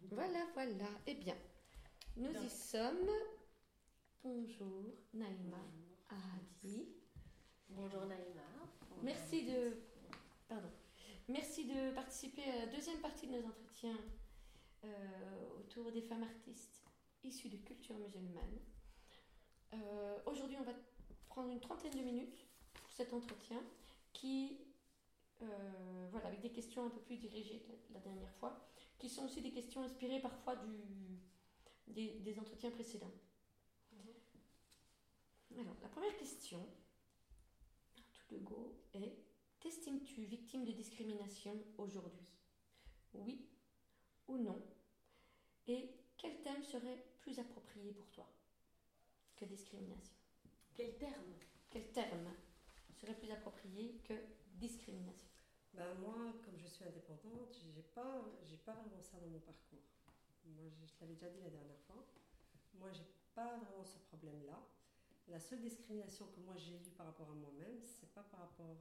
Voilà, voilà. Eh bien, nous y sommes. Bonjour, Naïma, Hadi. Bonjour Naïma. Merci de participer à la deuxième partie de nos entretiens autour des femmes artistes issues de culture musulmane. Aujourd'hui, on va prendre une trentaine de minutes pour cet entretien qui, avec des questions un peu plus dirigées que la dernière fois, qui sont aussi des questions inspirées parfois des entretiens précédents. Alors, la première question, tout de go, est: t'estimes-tu victime de discrimination aujourd'hui? Oui ou non? Et quel thème serait plus approprié pour toi que discrimination? Quel terme? Quel terme serait plus approprié que discrimination? Moi, comme je suis indépendante, j'ai pas vraiment ça dans mon parcours. Moi, je l'avais déjà dit la dernière fois. Moi, j'ai pas vraiment ce problème-là. La seule discrimination que moi j'ai eue par rapport à moi-même, c'est pas par rapport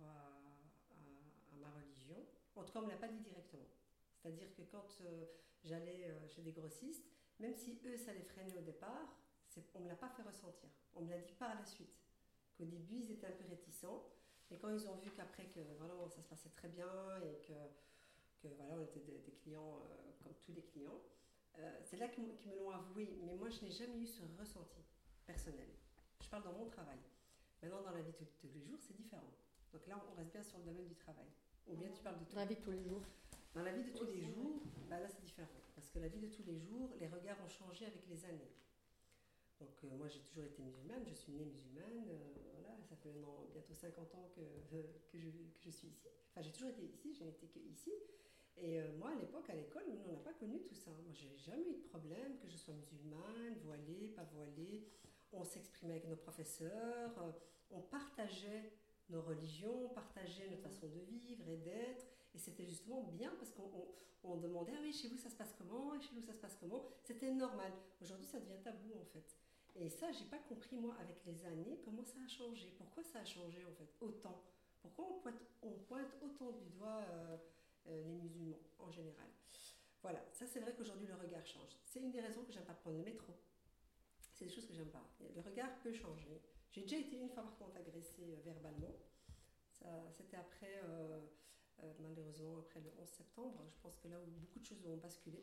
à ma religion. En tout cas, on me l'a pas dit directement. C'est-à-dire que quand j'allais chez des grossistes, même si eux, ça les freinait au départ, on me l'a pas fait ressentir. On me l'a dit par la suite. Qu'au début, ils étaient un peu réticents. Et quand ils ont vu qu'après que vraiment ça se passait très bien et que voilà, on était des clients comme tous les clients, c'est là qu'ils me l'ont avoué. Mais moi, je n'ai jamais eu ce ressenti personnel. Je parle dans mon travail. Maintenant, dans la vie de tous les jours, c'est différent. Donc là, on reste bien sur le domaine du travail. Ou bien tu parles de tout. Dans la vie de tous les jours. Dans la vie de tous les jours, là, c'est différent. Parce que la vie de tous les jours, les regards ont changé avec les années. Donc moi j'ai toujours été musulmane, je suis née musulmane, voilà, ça fait maintenant bientôt 50 ans que je suis ici. Enfin j'ai toujours été ici, je n'étais qu'ici. Et moi à l'époque, à l'école, on n'a pas connu tout ça. Moi j'ai jamais eu de problème, que je sois musulmane, voilée, pas voilée. On s'exprimait avec nos professeurs, on partageait nos religions, on partageait notre façon de vivre et d'être. Et c'était justement bien parce qu'on demandait: ah oui, chez vous ça se passe comment? Et chez nous ça se passe comment? C'était normal. Aujourd'hui ça devient tabou en fait. Et ça, j'ai pas compris, moi, avec les années, comment ça a changé. Pourquoi ça a changé, en fait, autant? Pourquoi on pointe autant du doigt les musulmans, en général? Voilà, ça, c'est vrai qu'aujourd'hui, le regard change. C'est une des raisons que j'aime pas prendre le métro. C'est des choses que j'aime pas. Le regard peut changer. J'ai déjà été une fois, par contre, agressée verbalement. C'était après, malheureusement, après le 11 septembre. Je pense que là où beaucoup de choses ont basculé.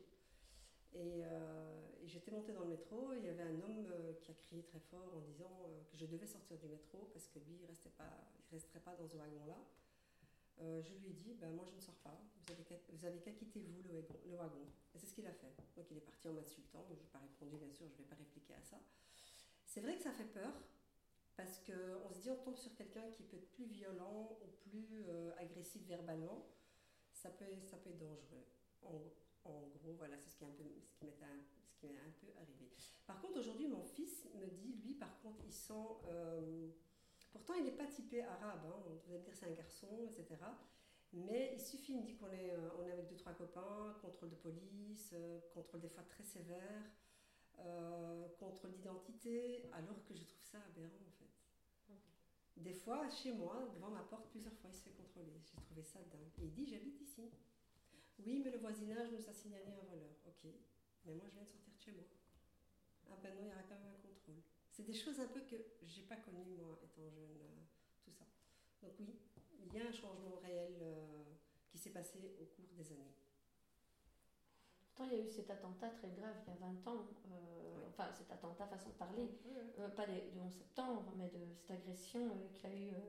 Et j'étais montée dans le métro, et il y avait un homme qui a crié très fort en disant que je devais sortir du métro parce que lui, il resterait pas dans ce wagon-là. Je lui ai dit: moi je ne sors pas, vous avez qu'à quitter vous le wagon. Et c'est ce qu'il a fait. Donc il est parti en m'insultant, je n'ai pas répondu, bien sûr, je ne vais pas répliquer à ça. C'est vrai que ça fait peur, parce qu'on se dit on tombe sur quelqu'un qui peut être plus violent ou plus agressif verbalement, ça peut être dangereux. En gros, voilà, c'est ce qui m'est un peu arrivé. Par contre, aujourd'hui, mon fils me dit, lui, par contre, il sent... pourtant, il n'est pas typé arabe, hein, vous allez me dire c'est un garçon, etc. Mais il suffit, il me dit qu'on est avec 2-3 copains, contrôle de police, contrôle des fois très sévère, contrôle d'identité, alors que je trouve ça aberrant, en fait. Des fois, chez moi, devant ma porte, plusieurs fois, il se fait contrôler. J'ai trouvé ça dingue. Et il dit: j'habite ici. Oui, mais le voisinage nous a signalé un voleur. Ok, mais moi je viens de sortir de chez moi. Ah ben non, il y aura quand même un contrôle. C'est des choses un peu que j'ai pas connues, moi, étant jeune, tout ça. Donc oui, il y a un changement réel qui s'est passé au cours des années. Pourtant, il y a eu cet attentat très grave il y a 20 ans, Oui. Enfin cet attentat façon de parler, Oui. pas du 11 septembre, mais de cette agression qu'il y a eu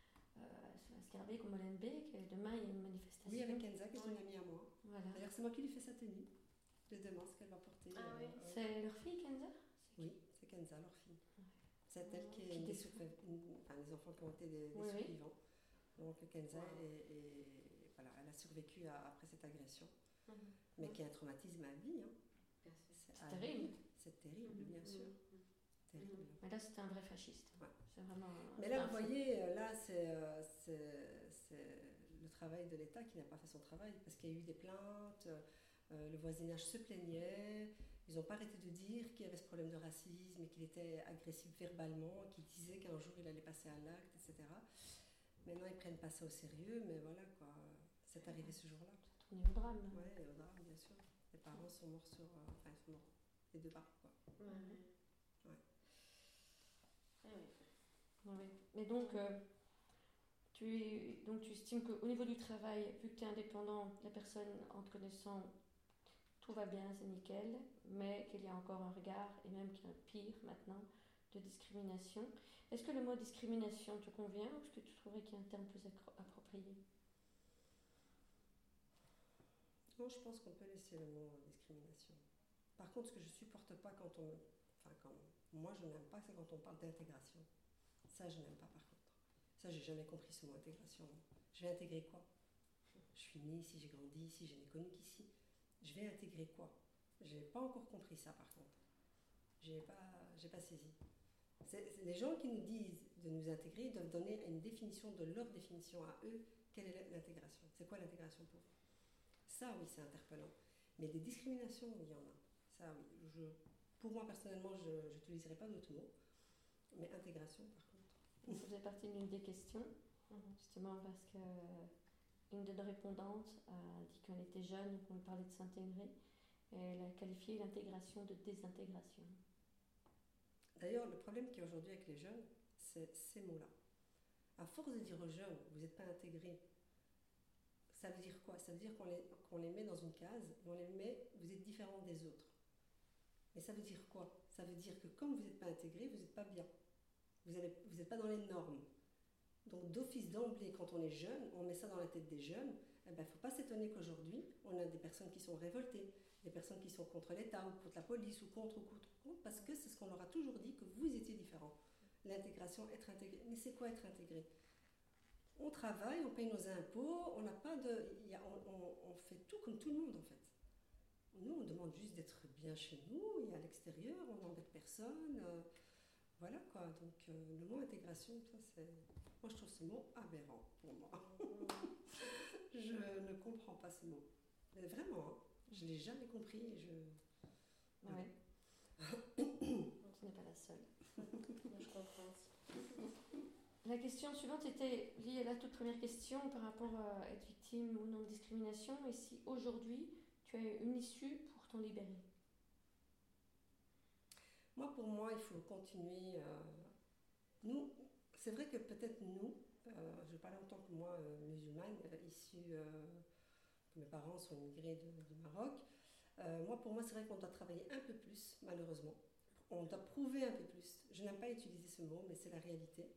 à Scarbeck ou Molenbeek. Demain, il y a une manifestation. Oui, avec Kenza, qui est une amie à moi. Voilà. D'ailleurs, c'est moi qui lui fais sa tenue de demain, ce qu'elle va porter. Ah oui. C'est leur fille, Kenza? Oui, c'est Kenza, leur fille. Ouais. C'est elle qui est les enfants qui ont été des survivants. Donc Kenza, voilà, elle a survécu après cette agression, mais qui est un traumatisme à vie. Hein. C'est terrible. C'est terrible, bien sûr. Terrible. Mais là, c'était un vrai fasciste. Ouais. C'est vraiment. Mais là, vous voyez, là, c'est le travail de l'État qui n'a pas fait son travail, parce qu'il y a eu des plaintes, le voisinage se plaignait, ils n'ont pas arrêté de dire qu'il y avait ce problème de racisme et qu'il était agressif verbalement, qu'il disait qu'un jour il allait passer à l'acte, etc. Maintenant, ils ne prennent pas ça au sérieux, mais voilà, quoi. C'est arrivé ce jour-là. Ça tournait au drame. Oui, au drame, bien sûr. Les parents sont morts ils sont morts, les deux parents, quoi. Ouais. Oui. Mais donc, tu estimes qu'au niveau du travail, vu que tu es indépendant, la personne, en te connaissant, tout va bien, c'est nickel, mais qu'il y a encore un regard, et même qu'il y a un pire maintenant, de discrimination. Est-ce que le mot discrimination te convient ou est-ce que tu trouverais qu'il y a un terme plus approprié? Non, je pense qu'on peut laisser le mot discrimination. Par contre, ce que je supporte pas moi je n'aime pas, c'est quand on parle d'intégration. Ça, je n'aime pas par contre. Ça, j'ai jamais compris ce mot intégration. Je vais intégrer quoi? Je suis née ici, j'ai grandi ici, je n'ai connu qu'ici. Je vais intégrer quoi? J'ai pas encore compris ça par contre. J'ai pas saisi. Les gens qui nous disent de nous intégrer doivent donner une définition de leur définition à eux. Quelle est l'intégration? C'est quoi l'intégration pour vous? Ça, oui, c'est interpellant. Mais des discriminations, oui, il y en a. Ça, oui. Pour moi, personnellement, je n'utiliserai pas d'autres mots. Mais intégration, par contre. Ça faisait partie d'une des questions, justement parce que une de nos répondantes a dit qu'on était jeune, qu'on parlait de s'intégrer, et elle a qualifié l'intégration de désintégration. D'ailleurs, le problème qu'il y a aujourd'hui avec les jeunes, c'est ces mots-là. À force de dire aux jeunes, vous n'êtes pas intégrés, ça veut dire quoi? Ça veut dire qu'on les met dans une case, et on les met, vous êtes différents des autres. Mais ça veut dire quoi? Ça veut dire que comme vous n'êtes pas intégrés, vous n'êtes pas bien. Vous n'êtes pas dans les normes. Donc d'office, d'emblée, quand on est jeune, on met ça dans la tête des jeunes, il ne faut pas s'étonner qu'aujourd'hui, on a des personnes qui sont révoltées, des personnes qui sont contre l'État, ou contre la police, ou contre, parce que c'est ce qu'on leur a toujours dit, que vous étiez différents. L'intégration, être intégré. Mais c'est quoi être intégré? On travaille, on paye nos impôts, on n'a pas de... on fait tout comme tout le monde, en fait. Nous, on demande juste d'être bien chez nous, et à l'extérieur, on n'embête personne. Voilà quoi, donc le mot intégration, ça c'est... Moi je trouve ce mot aberrant pour moi. Je ne comprends pas ce mot. Mais vraiment, hein, je ne l'ai jamais compris et je... Ouais. Tu n'es pas la seule. Je comprends aussi. La question suivante était liée à la toute première question par rapport à être victime ou non de discrimination, et si aujourd'hui tu as une issue pour t'en libérer. Moi, pour moi, il faut continuer. Nous, c'est vrai que peut-être nous, je parle en tant que moi, musulmane, issue, mes parents sont immigrés du Maroc. Pour moi, c'est vrai qu'on doit travailler un peu plus, malheureusement. On doit prouver un peu plus. Je n'aime pas utiliser ce mot, mais c'est la réalité.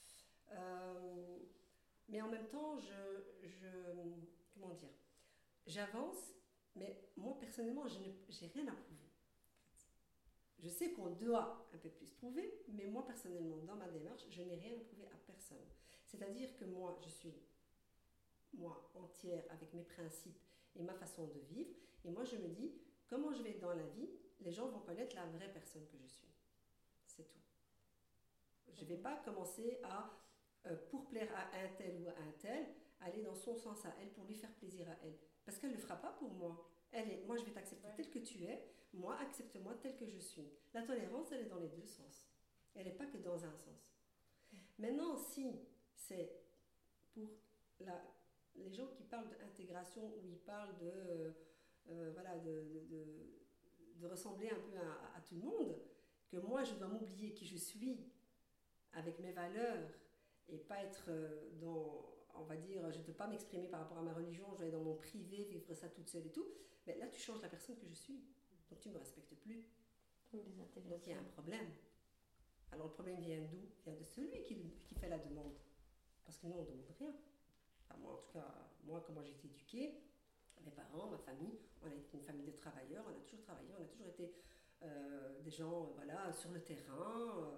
Mais en même temps, comment dire, j'avance, mais moi, personnellement, je n'ai rien à prouver. Je sais qu'on doit un peu plus prouver, mais moi personnellement, dans ma démarche, je n'ai rien à prouver à personne. C'est-à-dire que moi, je suis entière avec mes principes et ma façon de vivre, et moi je me dis, comment je vais dans la vie, les gens vont connaître la vraie personne que je suis. C'est tout. Je ne vais pas commencer à, pour plaire à un tel ou à un tel, aller dans son sens à elle pour lui faire plaisir à elle. Parce qu'elle ne le fera pas pour moi. Moi, je vais t'accepter tel que tu es. Moi, accepte-moi tel que je suis. La tolérance, elle est dans les deux sens. Elle n'est pas que dans un sens. Maintenant, si c'est pour les gens qui parlent d'intégration ou ils parlent de ressembler un peu à tout le monde, que moi, je dois m'oublier qui je suis avec mes valeurs et pas être on va dire, je ne peux pas m'exprimer par rapport à ma religion, je dois aller dans mon privé, vivre ça toute seule et tout, mais là tu changes la personne que je suis, donc tu ne me respectes plus. Donc il y a un problème. Alors le problème vient d'où? Il vient de celui qui fait la demande. Parce que nous on ne demande rien. Enfin, moi en tout cas, comment j'ai été éduquée, mes parents, ma famille, on a été une famille de travailleurs, on a toujours travaillé, on a toujours été des gens sur le terrain,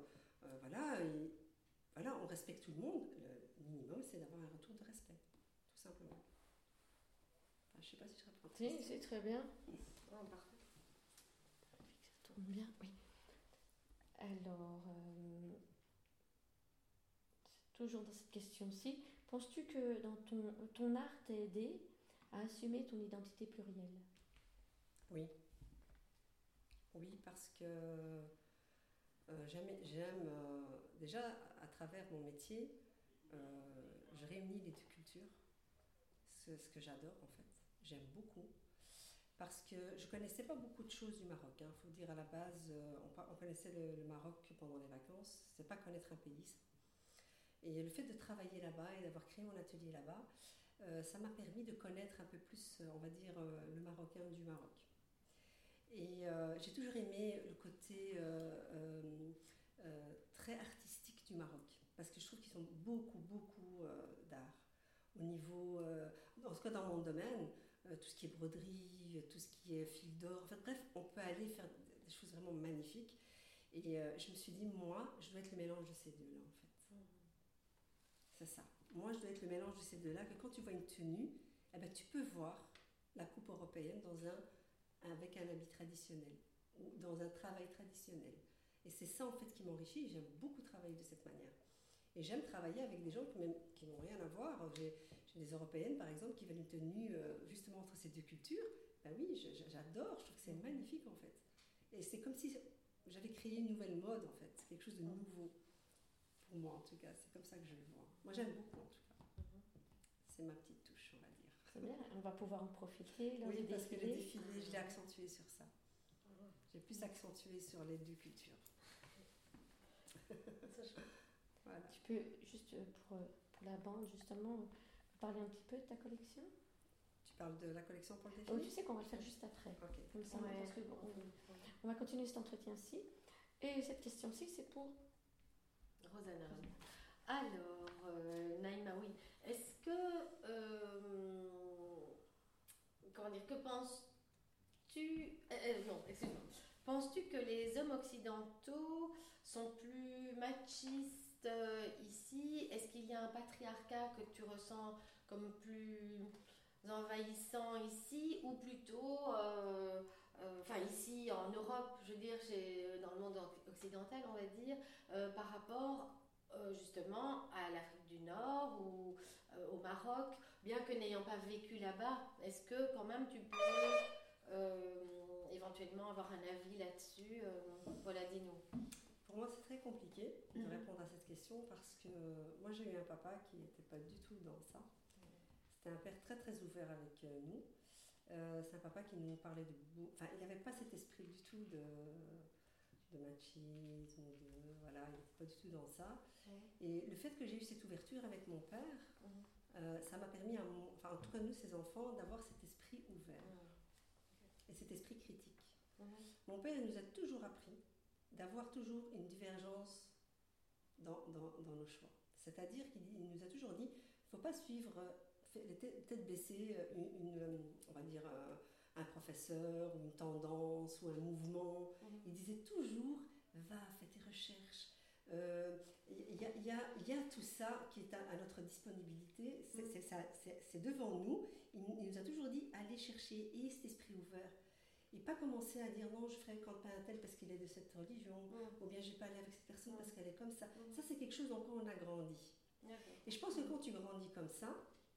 on respecte tout le monde. Le minimum, c'est d'avoir un retour de respect, tout simplement. Enfin, je ne sais pas si je réponds. Si, c'est très bien. Oh, parfait. Ça tourne bien, oui. Alors, toujours dans cette question-ci, penses-tu que dans ton art t'a aidé à assumer ton identité plurielle? Oui. Oui, parce que j'aime déjà à travers mon métier, je réunis les deux cultures, ce que j'adore en fait, j'aime beaucoup. parce que je ne connaissais pas beaucoup de choses du Maroc. Il faut dire à la base, on connaissait le Maroc pendant les vacances, c'est pas connaître un pays. Ça. Et le fait de travailler là-bas et d'avoir créé mon atelier là-bas, ça m'a permis de connaître un peu plus, on va dire, le Marocain du Maroc. Et j'ai toujours aimé le côté très artistique du Maroc, parce que je trouve qu'ils ont beaucoup d'art. Au niveau, en tout cas dans mon domaine, tout ce qui est broderie, tout ce qui est fil d'or, enfin bref, on peut aller faire des choses vraiment magnifiques. Et je me suis dit, moi, je dois être le mélange de ces deux-là, en fait. C'est ça. Moi, je dois être le mélange de ces deux-là, que quand tu vois une tenue, eh ben, tu peux voir la coupe européenne avec un habit traditionnel, ou dans un travail traditionnel. Et c'est ça, en fait, qui m'enrichit. J'aime beaucoup travailler de cette manière. Et j'aime travailler avec des gens qui n'ont rien à voir. J'ai des Européennes, par exemple, qui veulent une tenue justement entre ces deux cultures. Ben oui, j'adore, je trouve que c'est magnifique, en fait. Et c'est comme si j'avais créé une nouvelle mode, en fait. C'est quelque chose de nouveau, pour moi, en tout cas. C'est comme ça que je le vois. Moi, j'aime beaucoup, en tout cas. C'est ma petite touche, on va dire. C'est bien, on va pouvoir en profiter lors oui, des parce que défilés. les défilés, je l'ai accentué sur ça. J'ai plus accentué sur les deux cultures. Voilà. Tu peux, juste pour la bande, justement, parler un petit peu de ta collection? Tu parles de la collection pour le défilé? Oh, tu sais qu'on va le faire juste après. Okay. Comme ça, parce que on va continuer cet entretien-ci. Et cette question-ci, c'est pour Rosanna. Alors, Naïma, oui. Est-ce que... comment dire, que penses-tu... non, excuse-moi. Penses-tu que les hommes occidentaux sont plus machistes ici? Est-ce qu'il y a un patriarcat que tu ressens comme plus envahissant ici, ou plutôt, enfin ici en Europe, je veux dire, dans le monde occidental, on va dire, par rapport justement à l'Afrique du Nord ou au Maroc, bien que n'ayant pas vécu là-bas, est-ce que quand même tu peux éventuellement avoir un avis là-dessus? Voilà, dis-nous. Pour moi, c'est très compliqué de répondre à cette question parce que moi, j'ai eu un papa qui n'était pas du tout dans ça. C'était un père très très ouvert avec nous. C'est un papa qui nous parlait enfin, il n'avait pas cet esprit du tout de machisme, voilà, il n'était pas du tout dans ça. Et le fait que j'ai eu cette ouverture avec mon père, ça m'a permis, enfin en tout cas nous, ses enfants, d'avoir cet esprit ouvert et cet esprit critique. Mon père, il nous a toujours appris d'avoir toujours une divergence dans nos choix. C'est-à-dire qu'il nous a toujours dit, il ne faut pas suivre tête baissée on va dire un professeur ou une tendance ou un mouvement. Il disait toujours, va, fais tes recherches. Il y a tout ça qui est à notre disponibilité, c'est devant nous. Il nous a toujours dit, allez chercher, et cet esprit ouvert. Et pas commencer à dire non, je fréquente pas un tel parce qu'il est de cette religion, ou bien je vais pas aller avec cette personne parce qu'elle est comme ça. Ça, c'est quelque chose dans quoi on a grandi. Et je pense que quand tu grandis comme ça,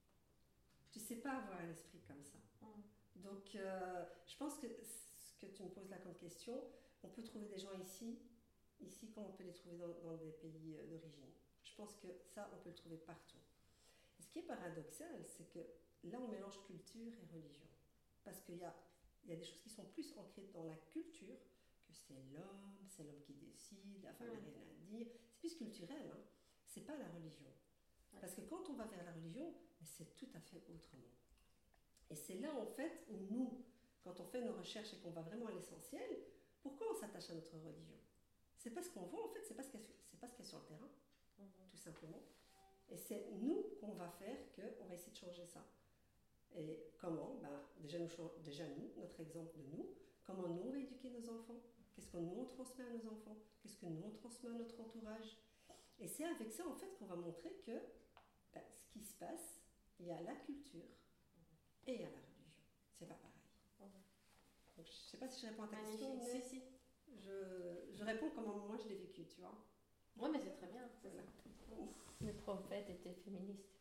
tu sais pas avoir un esprit comme ça. Donc, je pense que ce que tu me poses là comme question, on peut trouver des gens ici comme on peut les trouver dans des pays d'origine. Je pense que ça, on peut le trouver partout. Et ce qui est paradoxal, c'est que là, on mélange culture et religion. Parce qu'il y a des choses qui sont plus ancrées dans la culture, que c'est l'homme qui décide, la femme n'a rien à dire. C'est plus culturel, hein. C'est pas la religion. Parce que quand on va vers la religion, c'est tout à fait autrement. Et c'est là, en fait, où nous, quand on fait nos recherches et qu'on va vraiment à l'essentiel, pourquoi on s'attache à notre religion? C'est parce qu'on voit, en fait, c'est parce qu'il y a sur le terrain, tout simplement. Et c'est nous qu'on va faire qu'on va essayer de changer ça. Et comment? Déjà nous, notre exemple de nous, comment nous on va éduquer nos enfants? Qu'est-ce que nous on transmet à nos enfants? Qu'est-ce que nous on transmet à notre entourage? Et c'est avec ça, en fait, qu'on va montrer que ce qui se passe, il y a la culture et il y a la religion. C'est pas pareil. Donc, je sais pas si je réponds à ta question, mais si. Je réponds comment moi je l'ai vécu, tu vois. Oui, mais c'est très bien, c'est ça. Le prophète était féministe.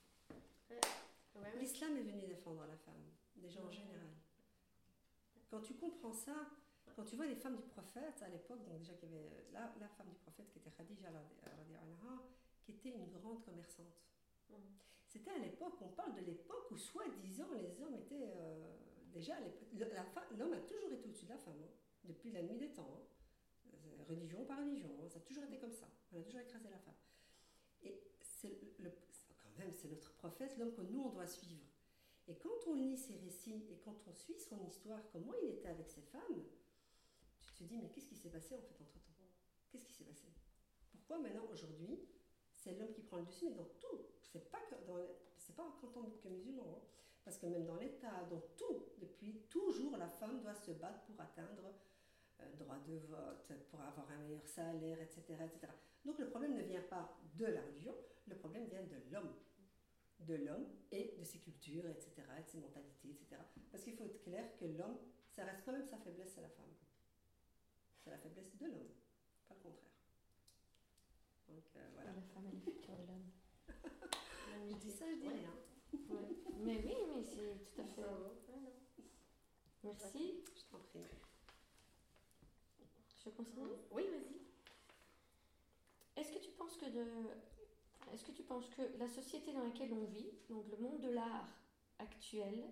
L'islam est venu défendre la femme, déjà en général. Quand tu comprends ça, quand tu vois les femmes du prophète à l'époque, donc déjà qu'il y avait la femme du prophète qui était Khadija, qui était une grande commerçante. C'était à l'époque, on parle de l'époque où soi-disant les hommes étaient déjà, l'homme a toujours été au-dessus de la femme, hein, depuis la nuit des temps. Hein. Religion par religion, hein, ça a toujours été comme ça. On a toujours écrasé la femme. Et quand même, c'est notre prophète, l'homme que nous, on doit suivre. Et quand on lit ses récits et quand on suit son histoire, comment il était avec ses femmes, tu te dis, mais qu'est-ce qui s'est passé en fait entre-temps? Qu'est-ce qui s'est passé? Pourquoi maintenant, aujourd'hui, c'est l'homme qui prend le dessus, mais dans tout. C'est pas qu'en tant que musulman, hein, parce que même dans l'État, dans tout, depuis toujours, la femme doit se battre pour atteindre droit de vote, pour avoir un meilleur salaire, etc., etc. Donc le problème ne vient pas de la religion, le problème vient de l'homme. De l'homme et de ses cultures, etc., de ses mentalités, etc. Parce qu'il faut être clair que l'homme, ça reste quand même sa faiblesse, c'est la femme. C'est la faiblesse de l'homme, pas le contraire. Donc voilà. La femme est le futur de l'homme. Je dis ça, je dis rien. Ouais. Mais oui, mais c'est tout à fait. Merci. Je t'en prie. Je continue. Oui, vas-y. Est-ce que tu penses que la société dans laquelle on vit, donc le monde de l'art actuel,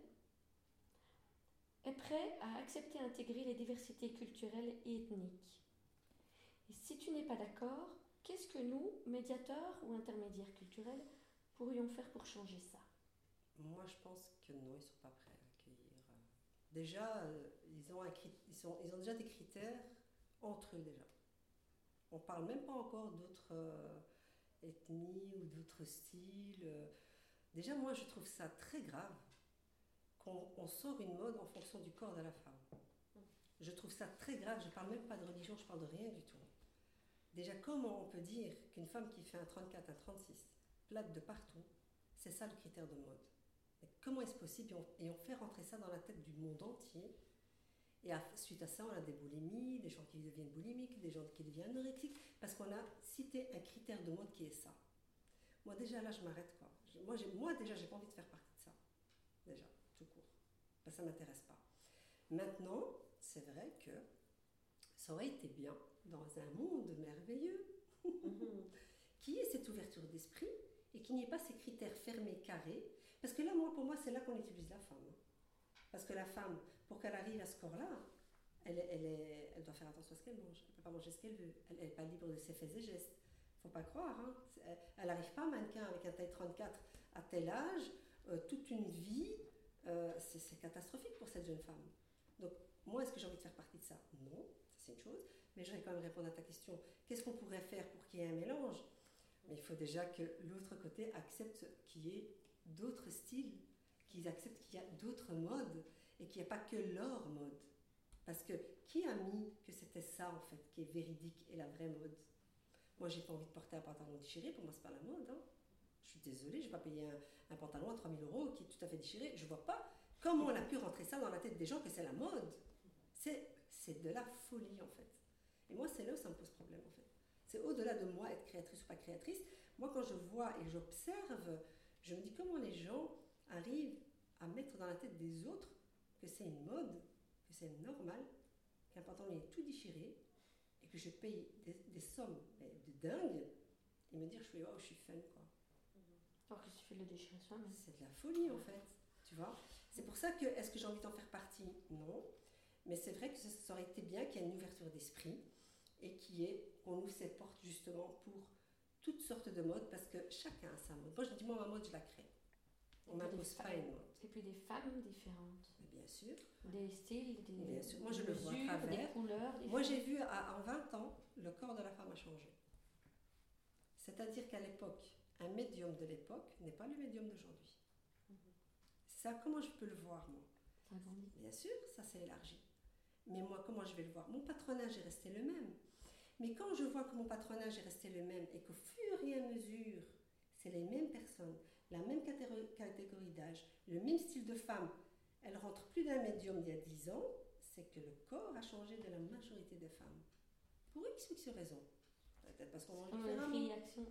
est prêt à accepter et intégrer les diversités culturelles et ethniques? Et si tu n'es pas d'accord, qu'est-ce que nous, médiateurs ou intermédiaires culturels, pourrions faire pour changer ça? Moi, je pense que non, ils ne sont pas prêts à accueillir. Déjà, ils ont déjà des critères entre eux déjà. On ne parle même pas encore d'autres ethnies ou d'autres styles. Déjà, moi, je trouve ça très grave qu'on sort une mode en fonction du corps de la femme. Je trouve ça très grave. Je ne parle même pas de religion, je parle de rien du tout. Déjà, comment on peut dire qu'une femme qui fait un 34, un 36, plate de partout, c'est ça le critère de mode? Mais comment est-ce possible? Et on fait rentrer ça dans la tête du monde entier. Et suite à ça, on a des boulimies, des gens qui deviennent boulimiques, des gens qui deviennent anorexiques, parce qu'on a cité un critère de mode qui est ça. Moi, déjà, là, je m'arrête, quoi. Moi, déjà, j'ai pas envie de faire partie de ça. Déjà, tout court. Parce que ça m'intéresse pas. Maintenant, c'est vrai que ça aurait été bien, dans un monde merveilleux, qui ait cette ouverture d'esprit et qu'il n'y ait pas ces critères fermés, carrés. Parce que là, pour moi, c'est là qu'on utilise la femme. Parce que la femme, pour qu'elle arrive à ce corps-là, elle doit faire attention à ce qu'elle mange. Elle ne peut pas manger ce qu'elle veut. Elle n'est pas libre de ses faits et gestes. Il ne faut pas croire. Hein. Elle n'arrive pas, mannequin, avec un taille 34 à tel âge, toute une vie. C'est catastrophique pour cette jeune femme. Donc, moi, est-ce que j'ai envie de faire partie de ça? Non, ça c'est une chose. Mais je vais quand même répondre à ta question. Qu'est-ce qu'on pourrait faire pour qu'il y ait un mélange? Mais il faut déjà que l'autre côté accepte qu'il y ait d'autres styles, qu'ils acceptent qu'il y a d'autres modes et qu'il n'y a pas que leur mode. Parce que qui a mis que c'était ça en fait qui est véridique et la vraie mode? Moi, j'ai pas envie de porter un pantalon déchiré, pour moi c'est pas la mode. Hein. Je suis désolée, je vais pas payer un pantalon à 3 000 € qui est tout à fait déchiré. Je vois pas comment on a pu rentrer ça dans la tête des gens que c'est la mode. C'est de la folie en fait. Et moi, c'est là où ça me pose problème en fait. C'est au-delà de moi être créatrice ou pas créatrice. Moi, quand je vois et j'observe, je me dis comment les gens arrivent à mettre dans la tête des autres que c'est une mode, que c'est normal, qu'un pantalon est tout déchiré et que je paye des sommes de dingue et me dire je suis fun quoi. Alors que tu fais le déchirer soi-même. C'est de la folie en fait, tu vois. C'est pour ça que, est-ce que j'ai envie d'en faire partie? Non. Mais c'est vrai que ça aurait été bien qu'il y ait une ouverture d'esprit et qu'on ouvre cette porte justement pour toutes sortes de modes parce que chacun a sa mode. Moi je dis, ma mode je la crée. On m'impose pas une mode. Et puis des femmes différentes. Mais bien sûr. Des styles, bien sûr. Moi je le vois à travers. Des couleurs. Moi j'ai vu en 20 ans, le corps de la femme a changé. C'est-à-dire qu'à l'époque, un médium de l'époque n'est pas le médium d'aujourd'hui. Ça, comment je peux le voir moi? Bien sûr, ça s'est élargi. Mais moi, comment je vais le voir? Mon patronage est resté le même. Mais quand je vois que mon patronage est resté le même et qu'au fur et à mesure, c'est les mêmes personnes, la même catégorie d'âge, le même style de femme, elle rentre plus d'un médium d'il y a 10 ans, c'est que le corps a changé de la majorité des femmes. Pour X ou X raisons. Peut-être parce qu'on mange différemment.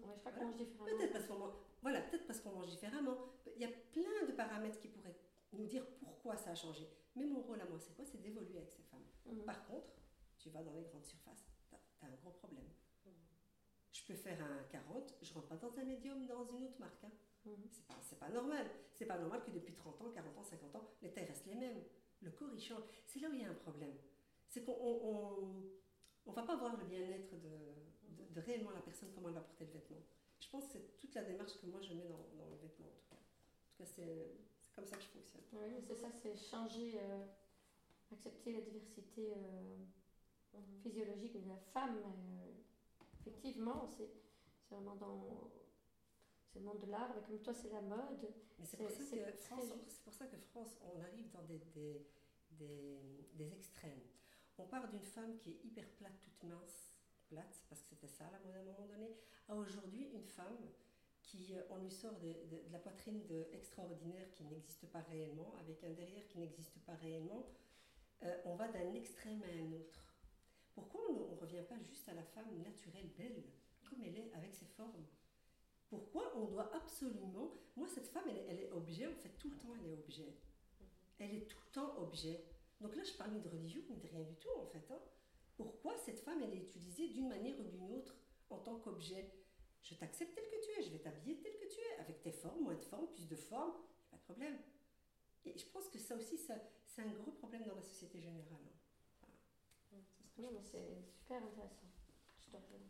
Peut-être parce qu'on mange différemment. Il y a plein de paramètres qui pourraient nous dire pourquoi ça a changé. Mais mon rôle à moi, c'est quoi? C'est d'évoluer avec ces femmes. Par contre, tu vas dans les grandes surfaces, tu as un gros problème. Je peux faire un 40, je ne rentre pas dans un médium dans une autre marque. C'est pas normal. C'est pas normal que depuis 30 ans, 40 ans, 50 ans, les tailles restent les mêmes. Le corps, il change. C'est là où il y a un problème. C'est qu'on va pas voir le bien-être de réellement la personne, comment elle va porter le vêtement. Je pense que c'est toute la démarche que moi je mets dans le vêtement, en tout cas. En tout cas, c'est comme ça que je fonctionne. Oui, c'est ça, c'est changer, accepter la diversité physiologique de la femme. Effectivement, c'est vraiment c'est le monde de l'art, mais comme toi, c'est la mode. Mais c'est pour ça que France, on arrive dans des extrêmes. On part d'une femme qui est hyper plate, toute mince, plate, parce que c'était ça la mode à un moment donné, à aujourd'hui une femme qui, on lui sort de la poitrine extraordinaire qui n'existe pas réellement, avec un derrière qui n'existe pas réellement. On va d'un extrême à un autre. Pourquoi on ne revient pas juste à la femme naturelle, belle, comme elle est, avec ses formes? Pourquoi on doit absolument... Moi, cette femme, elle est objet, en fait, tout le temps, elle est objet. Elle est tout le temps objet. Donc là, je parle ni de religion, ni de rien du tout, en fait. Hein. Pourquoi cette femme, elle est utilisée d'une manière ou d'une autre en tant qu'objet? Je t'accepte tel que tu es, je vais t'habiller tel que tu es, avec tes formes, moins de formes, plus de formes, pas de problème. Et je pense que ça aussi, c'est un gros problème dans la société générale. Hein. Voilà. Non, c'est super intéressant. Je te rejoins.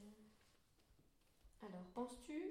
Alors, penses-tu...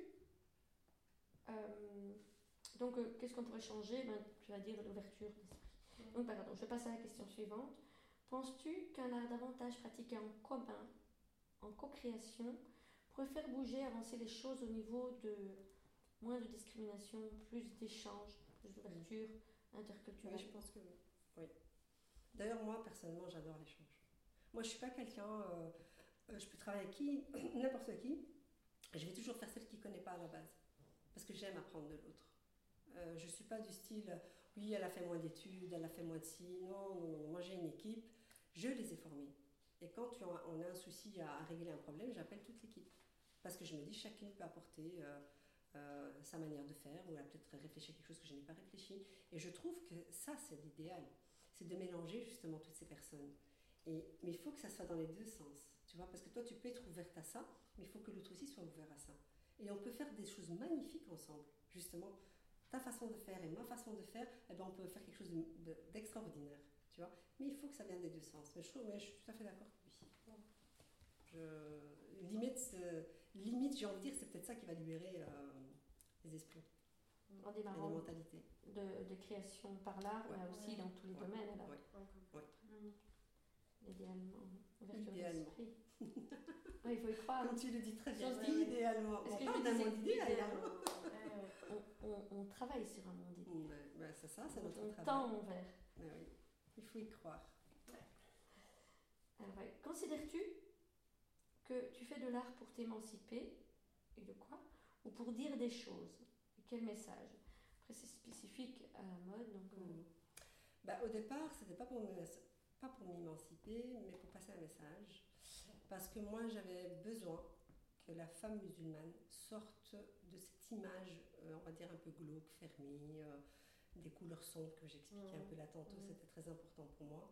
donc, qu'est-ce qu'on pourrait changer? Tu vas dire l'ouverture d'esprit. Donc, pardon, je passe à la question suivante. Penses-tu qu'un art davantage pratiqué en commun, en co-création, pourrait faire bouger, avancer les choses au niveau de moins de discrimination, plus d'échanges, plus d'ouverture interculturelle? Oui, je pense que oui. Oui. D'ailleurs, moi, personnellement, j'adore l'échange. Moi, je ne suis pas quelqu'un... je peux travailler avec qui, n'importe qui. Je vais toujours faire celle qui ne connaît pas à la base. Parce que j'aime apprendre de l'autre. Je ne suis pas du style, oui, elle a fait moins d'études, elle a fait moins de ci. Non, non, non. Moi, j'ai une équipe, je les ai formés. Et quand on a un souci à régler un problème, j'appelle toute l'équipe. Parce que je me dis, chacune peut apporter sa manière de faire, ou elle a peut-être réfléchi à quelque chose que je n'ai pas réfléchi. Et je trouve que ça, c'est l'idéal. C'est de mélanger justement toutes ces personnes. Mais il faut que ça soit dans les deux sens. Tu vois, parce que toi, tu peux être ouverte à ça, mais il faut que l'autre aussi soit ouvert à ça. Et on peut faire des choses magnifiques ensemble. Justement, ta façon de faire et ma façon de faire, eh ben, on peut faire quelque chose d'extraordinaire. Tu vois, mais il faut que ça vienne des deux sens. Mais je suis tout à fait d'accord que oui. Limite, j'ai envie de dire, c'est peut-être ça qui va libérer les esprits. En et les démarrant mentalités. de création par l'art, mais aussi dans tous les domaines. Alors. Idéalement, ouverture d'esprit. Oui, il faut y croire. Comme tu le dis très bien, idéalement. On parle d'un monde idéal. On travaille sur un monde idéal. C'est ça, c'est notre travail. On tend vers. Oui, il faut y croire. Alors, considères-tu que tu fais de l'art pour t'émanciper, et de quoi, ou pour dire des choses? Et quel message? Après, c'est spécifique à la mode, donc... Au départ, c'était pas pour m'émanciper, mais pour passer un message. Parce que moi, j'avais besoin que la femme musulmane sorte de cette image, on va dire un peu glauque, fermée, des couleurs sombres que j'expliquais un peu là tantôt, c'était très important pour moi.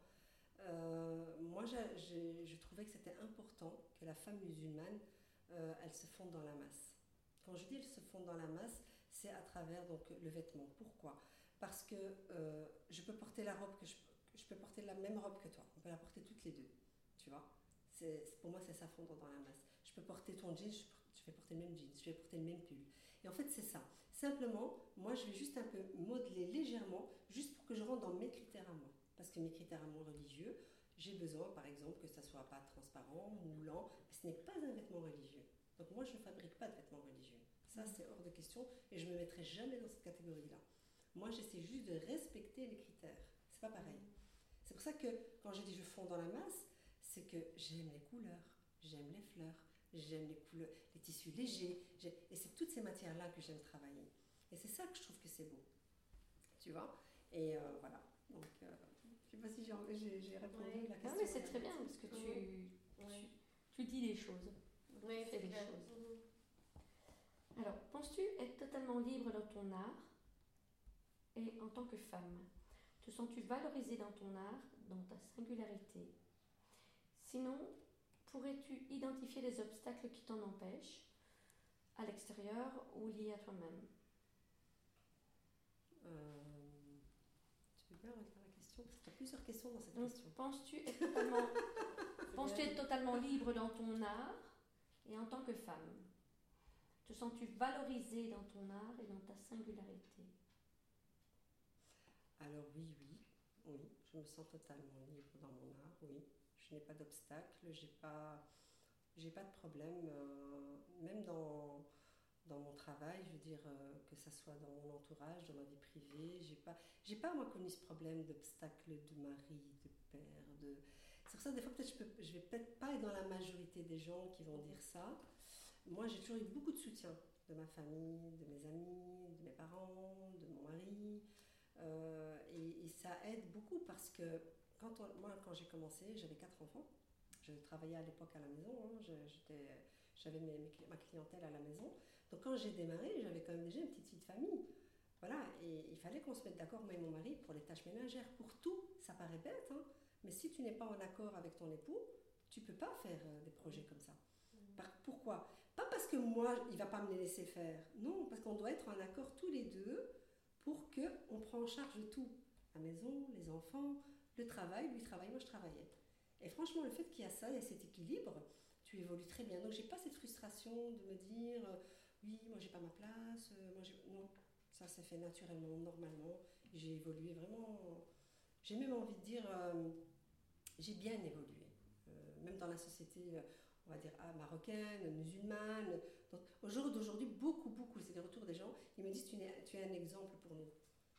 Moi, je trouvais que c'était important que la femme musulmane, elle se fonde dans la masse. Quand je dis elle se fonde dans la masse, c'est à travers donc, le vêtement. Pourquoi? Parce que je peux porter la robe que je peux porter la même robe que toi. On peut la porter toutes les deux, tu vois. Pour moi, c'est ça, fondre dans la masse. Je peux porter ton jean, je vais porter le même jean, je vais porter le même pull. Et en fait, c'est ça. Simplement, moi, je vais juste un peu modeler légèrement, juste pour que je rentre dans mes critères à moi. Parce que mes critères à moi religieux, j'ai besoin, par exemple, que ça soit pas transparent, moulant. Ce n'est pas un vêtement religieux. Donc moi, je ne fabrique pas de vêtements religieux. Ça, c'est hors de question et je ne me mettrai jamais dans cette catégorie-là. Moi, j'essaie juste de respecter les critères. C'est pas pareil. C'est pour ça que quand je dis je fonds dans la masse, c'est que j'aime les couleurs, j'aime les fleurs, j'aime les tissus légers, et c'est toutes ces matières-là que j'aime travailler. Et c'est ça que je trouve que c'est beau. Tu vois? Et voilà. Donc, je ne sais pas si j'ai répondu à la question. Non, mais c'est très bien parce que tu dis les choses. Oui, tu fais les choses. Alors, penses-tu être totalement libre dans ton art et en tant que femme? Te sens-tu valorisée dans ton art, dans ta singularité? Sinon, pourrais-tu identifier les obstacles qui t'en empêchent, à l'extérieur ou liés à toi-même? Tu peux bien redire la question? question, parce qu'il y a plusieurs questions dans cette Donc, question. penses-tu être totalement libre dans ton art et en tant que femme? Te sens-tu valorisée dans ton art et dans ta singularité? Alors oui, je me sens totalement libre dans mon art, oui. Je n'ai pas d'obstacle, j'ai pas de problème, même dans mon travail, je veux dire, que ça soit dans mon entourage, dans ma vie privée, j'ai pas moi connu ce problème d'obstacle de mari, de père, de... C'est pour ça, des fois, peut-être, je vais peut-être pas être dans la majorité des gens qui vont dire ça. Moi, j'ai toujours eu beaucoup de soutien de ma famille, de mes amis, de mes parents, de mon mari. Et ça aide beaucoup parce que quand j'ai commencé, j'avais 4 enfants. Je travaillais à l'époque à la maison, hein, j'avais ma clientèle à la maison. Donc quand j'ai démarré, j'avais quand même déjà une petite vie de famille. Voilà, et il fallait qu'on se mette d'accord, moi et mon mari, pour les tâches ménagères. Pour tout, ça paraît bête, hein, mais si tu n'es pas en accord avec ton époux, tu ne peux pas faire des projets comme ça. Pourquoi? Pas parce que moi, il ne va pas me les laisser faire. Non, parce qu'on doit être en accord tous les deux pour qu'on prenne en charge tout. La maison, les enfants, le travail. Lui travaille, moi je travaillais. Et franchement, le fait qu'il y a ça, il y a cet équilibre, tu évolues très bien. Donc j'ai pas cette frustration de me dire oui, moi j'ai pas ma place, non, ça s'est fait naturellement, normalement. J'ai évolué vraiment. J'ai même envie de dire j'ai bien évolué. Même dans la société, on va dire marocaine, musulmane. Donc au jour d'aujourd'hui, beaucoup, c'est des retours des gens, ils me disent tu es un exemple pour nous.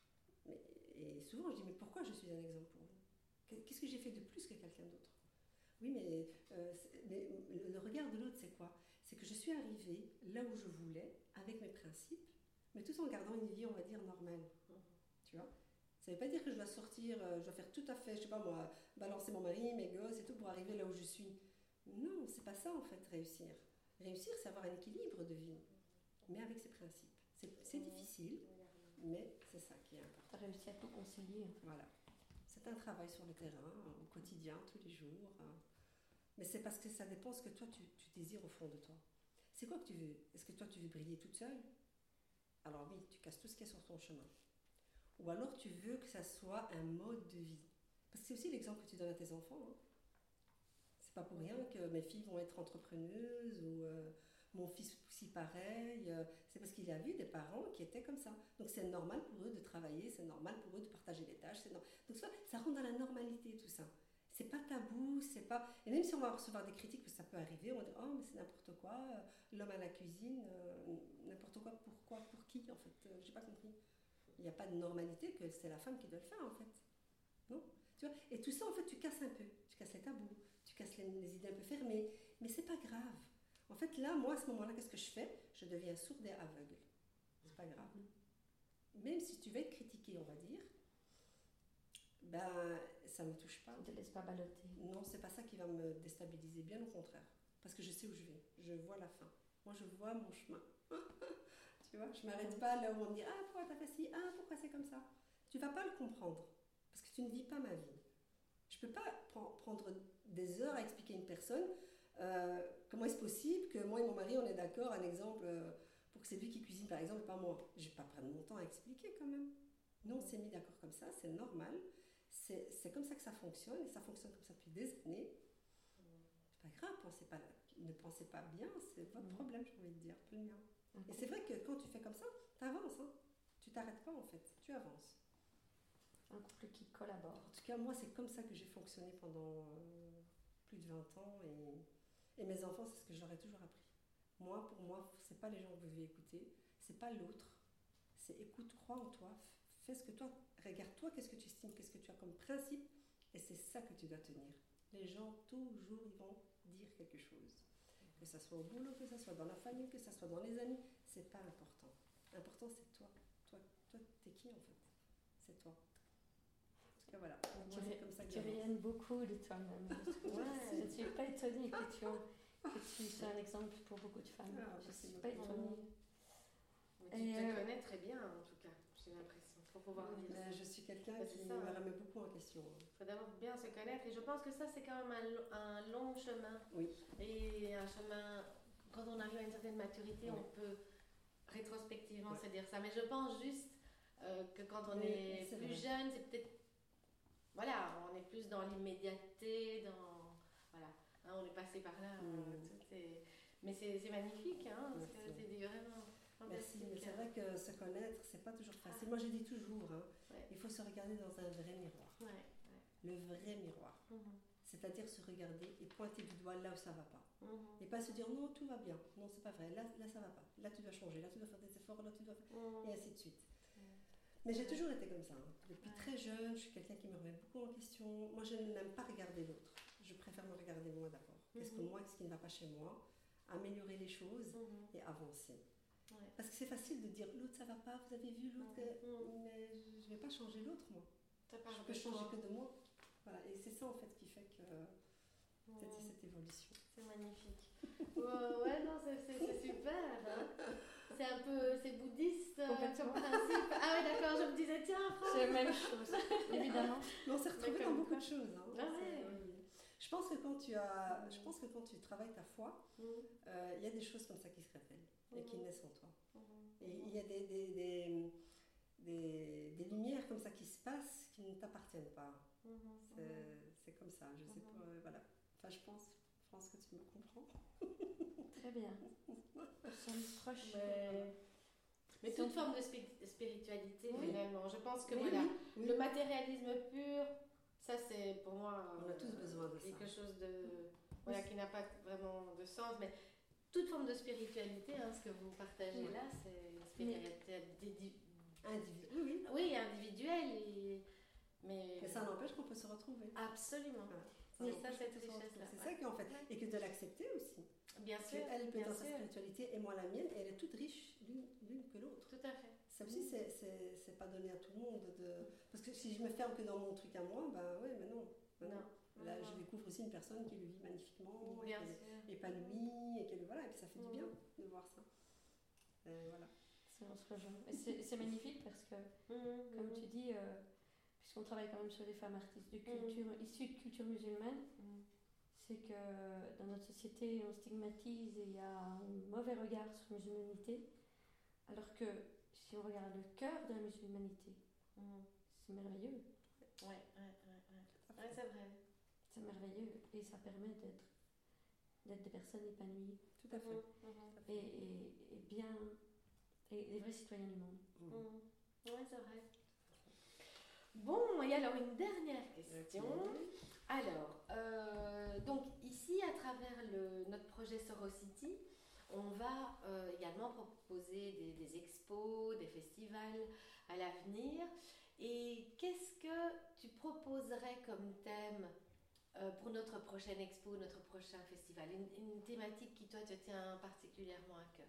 Et souvent je dis mais pourquoi je suis un exemple pour vous? Qu'est-ce que j'ai fait de plus que quelqu'un d'autre? Oui, mais le regard de l'autre, c'est quoi? C'est que je suis arrivée là où je voulais, avec mes principes, mais tout en gardant une vie, on va dire, normale. Tu vois? Ça ne veut pas dire que je dois sortir, je dois faire tout à fait, je sais pas moi, balancer mon mari, mes gosses et tout pour arriver là où je suis. Non, c'est pas ça en fait, réussir. Réussir, c'est avoir un équilibre de vie, mais avec ses principes. C'est difficile, mais c'est ça qui est important. Tu as réussi à tout concilier. Voilà. C'est un travail sur le terrain, au quotidien, tous les jours. Mais c'est parce que ça dépend ce que toi tu désires au fond de toi. C'est quoi que tu veux? Est-ce que toi tu veux briller toute seule? Alors oui, tu casses tout ce qui est sur ton chemin. Ou alors tu veux que ça soit un mode de vie. Parce que c'est aussi l'exemple que tu donnes à tes enfants. Hein. C'est pas pour rien que mes filles vont être entrepreneuses ou mon fils aussi pareil. C'est parce qu'il a vu des parents qui étaient comme ça. Donc c'est normal pour eux de travailler, c'est normal pour eux de partager les tâches. Donc ça rentre dans la normalité tout ça. C'est pas tabou, c'est pas... Et même si on va recevoir des critiques, parce que ça peut arriver, on va dire « Oh, mais c'est n'importe quoi, l'homme à la cuisine, n'importe quoi, pourquoi, pour qui en fait j'ai pas compris. » Il n'y a pas de normalité que c'est la femme qui doit le faire en fait. Non? Tu vois? Et tout ça en fait tu casses un peu, tu casses les tabous, tu casses les idées un peu fermées, mais c'est pas grave. En fait là, moi à ce moment-là, qu'est-ce que je fais? Je deviens sourde et aveugle. C'est pas grave. Même si tu vas être critiqué, on va dire, ben ça me touche pas. Ça ne te laisse pas balloter. Non, c'est pas ça qui va me déstabiliser, bien au contraire. Parce que je sais où je vais, je vois la fin. Moi je vois mon chemin. Tu vois, je m'arrête pas là où on me dit « Ah, pourquoi t'as fait ci? Ah, pourquoi c'est comme ça ?» Tu vas pas le comprendre, parce que tu ne vis pas ma vie. Je peux pas prendre des heures à expliquer à une personne comment est-ce possible que moi et mon mari, on est d'accord, un exemple, pour que c'est lui qui cuisine par exemple, et pas moi. Je vais pas prendre mon temps à expliquer quand même. Nous, on s'est mis d'accord comme ça, c'est normal. C'est comme ça que ça fonctionne, et ça fonctionne comme ça depuis des années. C'est pas grave, ne pensez pas bien, c'est votre problème, j'ai envie de dire, pas le mien. Et c'est vrai que quand tu fais comme ça, tu avances, hein. Tu t'arrêtes pas en fait, tu avances. Un couple qui collabore. En tout cas, moi, c'est comme ça que j'ai fonctionné pendant plus de 20 ans, et mes enfants, c'est ce que je leur ai toujours appris. Moi, pour moi, c'est pas les gens que vous devez écouter, c'est pas l'autre, c'est écoute, crois en toi, fais ce que toi, regarde-toi, qu'est-ce que tu estimes, qu'est-ce que tu as comme principe, et c'est ça que tu dois tenir. Les gens, toujours, ils vont dire quelque chose. Que ça soit au boulot, que ça soit dans la famille, que ça soit dans les amis, c'est pas important. L'important, c'est toi. Toi, t'es qui en fait? C'est toi. En tout cas, voilà. Moi, c'est comme ça que tu rayonnes beaucoup de toi-même. Je ne suis pas étonnée que tu sois un exemple pour beaucoup de femmes. Je ne suis pas étonnée. Tu te connais très bien, en tout cas, j'ai l'impression. Pour pouvoir dire ça. Je suis quelqu'un qui me remet beaucoup en question. Il faut d'abord bien se connaître, et je pense que ça, c'est quand même un long chemin. Oui. Et un chemin, quand on arrive à une certaine maturité, on peut rétrospectivement se dire ça. Mais je pense juste que quand on est plus jeune, c'est peut-être voilà, on est plus dans l'immédiateté, voilà, hein, on est passé par là, mais c'est magnifique, hein, ce que tu dis, vraiment Merci, fantastique. mais c'est vrai que se connaître, c'est pas toujours facile. Moi, je dis toujours, hein, il faut se regarder dans un vrai miroir. Le vrai miroir. C'est-à-dire se regarder et pointer du doigt là où ça va pas. Et pas se dire non, tout va bien. Non, c'est pas vrai. Là, ça va pas. Là, tu dois changer. Là, tu dois faire des efforts. Là, tu dois faire... Et ainsi de suite. Mais j'ai toujours été comme ça. Hein. Depuis très jeune, je suis quelqu'un qui me remet beaucoup en question. Moi, je n'aime pas regarder l'autre. Je préfère me regarder moi d'abord. Qu'est-ce qui ne va pas chez moi? Améliorer les choses et avancer. Parce que c'est facile de dire l'autre ça va pas, vous avez vu l'autre, mais je vais pas changer l'autre moi. Je peux changer que de moi. Voilà. Et c'est ça en fait qui fait que cette évolution. C'est magnifique. Ouais, non, c'est super. Hein. C'est un peu, c'est bouddhiste comme principe. Ah oui, d'accord, je me disais, tiens, c'est la même chose, évidemment. Mais on s'est retrouvé dans beaucoup de choses. Hein. Ah ouais. Je pense que quand tu travailles ta foi, il y a des choses comme ça qui se révèlent et qui naissent en toi. Et il y a des lumières comme ça qui se passent qui ne t'appartiennent pas. C'est comme ça, je sais pas, voilà. Enfin, je pense que tu me comprends. Très bien. Nous sommes proches. Mais toute forme de spiritualité, finalement. Je pense que le matérialisme pur, ça c'est pour moi on a tous besoin de quelque ça. chose qui n'a pas vraiment de sens. Mais toute forme de spiritualité, hein, ce que vous partagez là, c'est une spiritualité individuelle. Mais ça n'empêche qu'on peut se retrouver. Absolument. Voilà. Ça, cette richesse-là. C'est ça qu'en fait. Et que de l'accepter aussi. Bien sûr. Elle peut être dans sa spiritualité et moi la mienne, et elle est toute riche l'une que l'autre. Tout à fait. Ça aussi, c'est pas donné à tout le monde. Parce que si je me ferme que dans mon truc à moi, mais non. Là, je découvre aussi une personne qui le vit magnifiquement, qui est épanouie, et puis ça fait du bien de voir ça. Voilà. On se rejoint. C'est magnifique parce que, comme tu dis, puisqu'on travaille quand même sur des femmes artistes de culture, issues de culture musulmane, c'est que dans notre société, on stigmatise et il y a un mauvais regard sur la musulmanité, alors que si on regarde le cœur de la musulmanité, c'est merveilleux. Ouais, c'est vrai. C'est merveilleux et ça permet d'être des personnes épanouies. Tout à fait. Et bien, et des vrais citoyens du monde. Oui, c'est vrai. Bon, et alors une dernière question. Alors, donc ici, à travers notre projet Sorocity, on va également proposer des expos, des festivals à l'avenir. Et qu'est-ce que tu proposerais comme thème pour notre prochaine expo, notre prochain festival? Une thématique qui, toi, te tient particulièrement à cœur.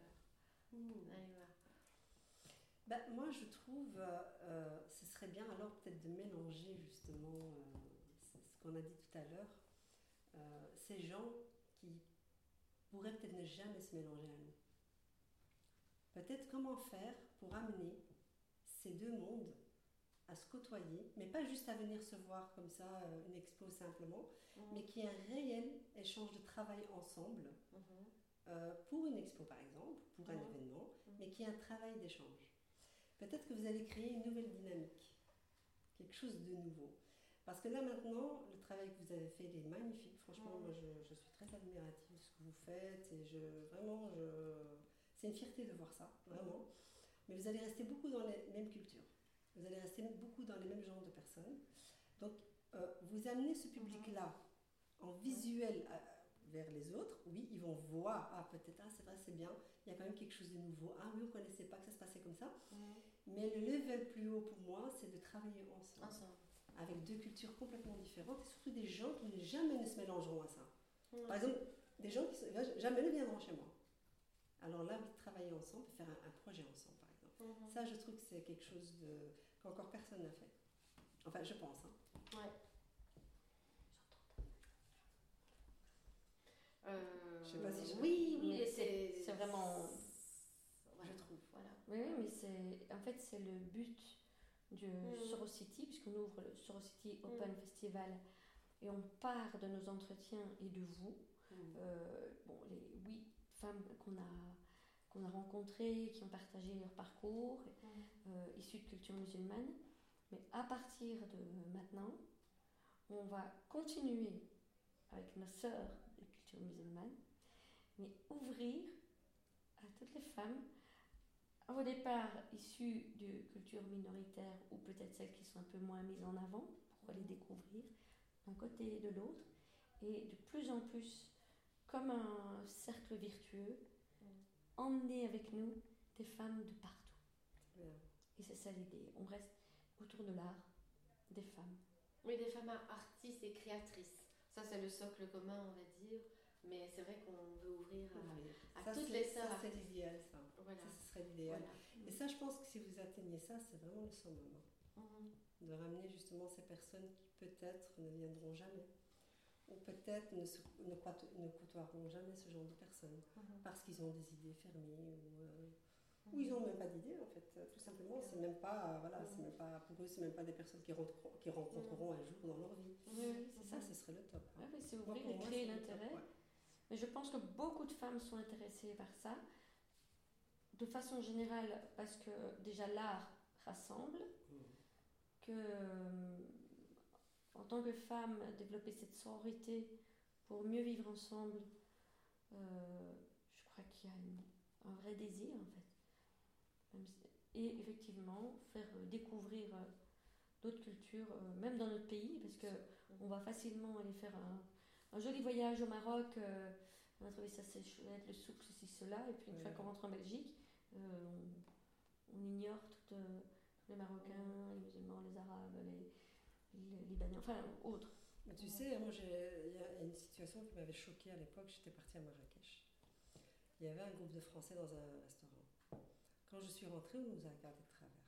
Moi, je trouve ce serait bien alors peut-être de mélanger justement ce qu'on a dit tout à l'heure, ces gens qui pourraient peut-être ne jamais se mélanger à nous. Peut-être comment faire pour amener ces deux mondes à se côtoyer, mais pas juste à venir se voir comme ça, une expo simplement, mais qu'il y ait un réel échange de travail ensemble, pour une expo par exemple, pour un événement, mais qu'il y ait un travail d'échange. Peut-être que vous allez créer une nouvelle dynamique, quelque chose de nouveau. Parce que là maintenant, le travail que vous avez fait, il est magnifique. Franchement, moi je suis très admirative de ce que vous faites et c'est une fierté de voir ça, vraiment. Mais vous allez rester beaucoup dans les mêmes cultures. Vous allez rester beaucoup dans les mêmes genres de personnes. Donc, vous amenez ce public-là en visuel vers les autres. Oui, ils vont voir, peut-être, c'est vrai, c'est bien, il y a quand même quelque chose de nouveau. Ah oui, on ne connaissait pas que ça se passait comme ça. Mais le level plus haut pour moi, c'est de travailler ensemble. Avec deux cultures complètement différentes et surtout des gens qui jamais ne se mélangeront à ça. Par exemple, des gens qui jamais ne viendront chez moi. Alors là, oui, travailler ensemble, faire un projet ensemble, par exemple. Ça, je trouve que c'est quelque chose qu'encore personne n'a fait. Enfin, je pense. Je sais pas si Oui, c'est vraiment... je trouve, voilà. Oui, mais c'est le but du Sorocity, puisqu'on ouvre le Sorocity Open Festival et on part de nos entretiens et de vous. Les 8 femmes qu'on a rencontrées, qui ont partagé leur parcours, issus de culture musulmane. Mais à partir de maintenant, on va continuer avec nos sœurs de culture musulmane, mais ouvrir à toutes les femmes, au départ issues de cultures minoritaires ou peut-être celles qui sont un peu moins mises en avant, pour les découvrir d'un côté et de l'autre, et de plus en plus, comme un cercle virtueux, emmener avec nous des femmes de partout. Bien. Et c'est ça l'idée, on reste autour de l'art, des femmes. Oui, des femmes artistes et créatrices. Ça, c'est le socle commun, on va dire. Mais c'est vrai qu'on veut ouvrir à Ça, toutes c'est- les sœurs. Ça, c'est l'idéal, ça. Voilà. Ça, ce serait l'idéal. Voilà. Et ça, je pense que si vous atteignez ça, c'est vraiment le summum. Mhm. De ramener justement ces personnes qui peut-être ne viendront jamais, ou peut-être ne côtoieront jamais ce genre de personnes, Mhm. parce qu'ils ont des idées fermées, ou ils n'ont même pas d'idées en fait, tout simplement. C'est même pas, voilà, c'est même pas, pour eux, c'est même pas des personnes qui rencontreront un jour dans leur vie. Oui, c'est Ça, ça. ce serait le top. Ouais, oui, c'est Moi, ouvrir pour et moi, créer c'est le top, l'intérêt. ouais. Mais je pense que beaucoup de femmes sont intéressées par ça, de façon générale, parce que déjà l'art rassemble, que en tant que femme, développer cette sororité pour mieux vivre ensemble, je crois qu'il y a un vrai désir en fait. Et effectivement, faire découvrir d'autres cultures, même dans notre pays, parce que on va facilement aller faire un joli voyage au Maroc, on va trouver ça c'est chouette, le souk, ceci, cela, et puis une fois qu'on rentre en Belgique, on ignore tous les Marocains, les musulmans, les Arabes, les Libanais, enfin autres. Mais tu sais, moi, il y a une situation qui m'avait choquée à l'époque. J'étais partie à Marrakech. Il y avait un groupe de Français dans un restaurant. Quand je suis rentrée, on nous a regardé de travers.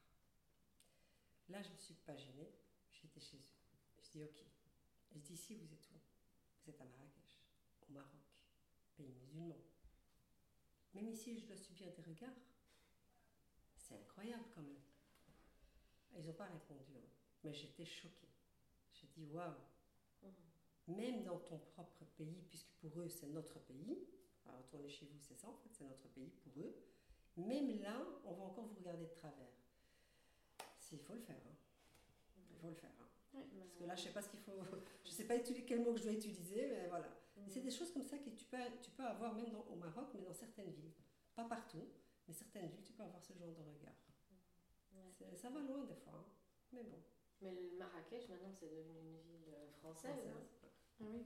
Là, je ne me suis pas gênée. J'étais chez eux. Je dis ok. Je dis ici, vous êtes où? Vous êtes à Marrakech, au Maroc, pays musulman. Même ici, je dois subir des regards. C'est incroyable quand même. Ils n'ont pas répondu, hein. Mais j'étais choquée. J'ai dit waouh. Même dans ton propre pays, puisque pour eux c'est notre pays, alors retourner chez vous c'est ça en fait, c'est notre pays pour eux, même là on va encore vous regarder de travers. Il faut le faire, hein. Il faut le faire, hein. Ouais. Parce que là je sais pas ce qu'il faut, je sais pas quel mot que je dois utiliser, mais voilà. Et c'est des choses comme ça que tu peux avoir même au Maroc, mais dans certaines villes, pas partout, mais certaines villes tu peux avoir ce genre de regard. Ça va loin des fois, hein. Mais bon. Mais le Marrakech, maintenant, c'est devenu une ville française. Hein. Ah oui.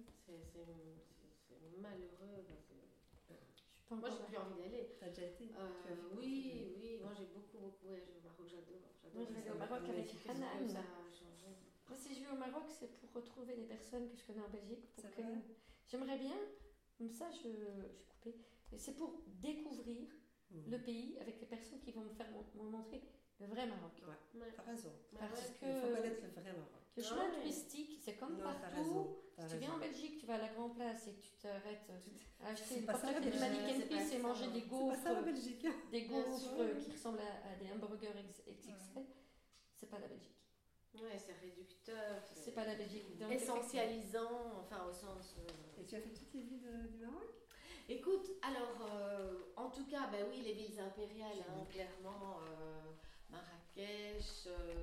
C'est malheureux. Parce que... Je suis pas Moi, encore j'ai plus envie d'aller. T'as déjà été? Tu as vu oui. Moi, j'ai beaucoup voyagé au Maroc. J'adore. Moi, je vais aller au ça. Maroc avec Magnifique. Hanan. Ça a changé. Moi, si je vais au Maroc, c'est pour retrouver des personnes que je connais en Belgique. Pour C'est que... vrai. J'aimerais bien, comme ça, je suis coupée, mais c'est pour découvrir le pays avec les personnes qui vont me montrer le vrai Maroc. Ouais, Ouais. t'as raison. Parce Il faut que connaître le vrai Maroc. le chemin Ouais. touristique, c'est comme Non, t'as partout. raison. Si tu viens en Belgique, tu vas à la Grand Place et que tu t'arrêtes à acheter C'est le pas ça, portefeuille de la Mannequin Belgique. Peace C'est et pas manger ça. des C'est pas ça la gaufres, Belgique. des Bien gaufres sûr. qui ressemblent à des hamburgers XXL, c'est pas la Belgique. Ouais, c'est réducteur. C'est pas la Belgique. Donc, Essentialisant, enfin au sens. Et tu as fait toutes les villes du Maroc? Écoute, alors, en tout cas, ben oui, les villes impériales, hein, clairement, Marrakech,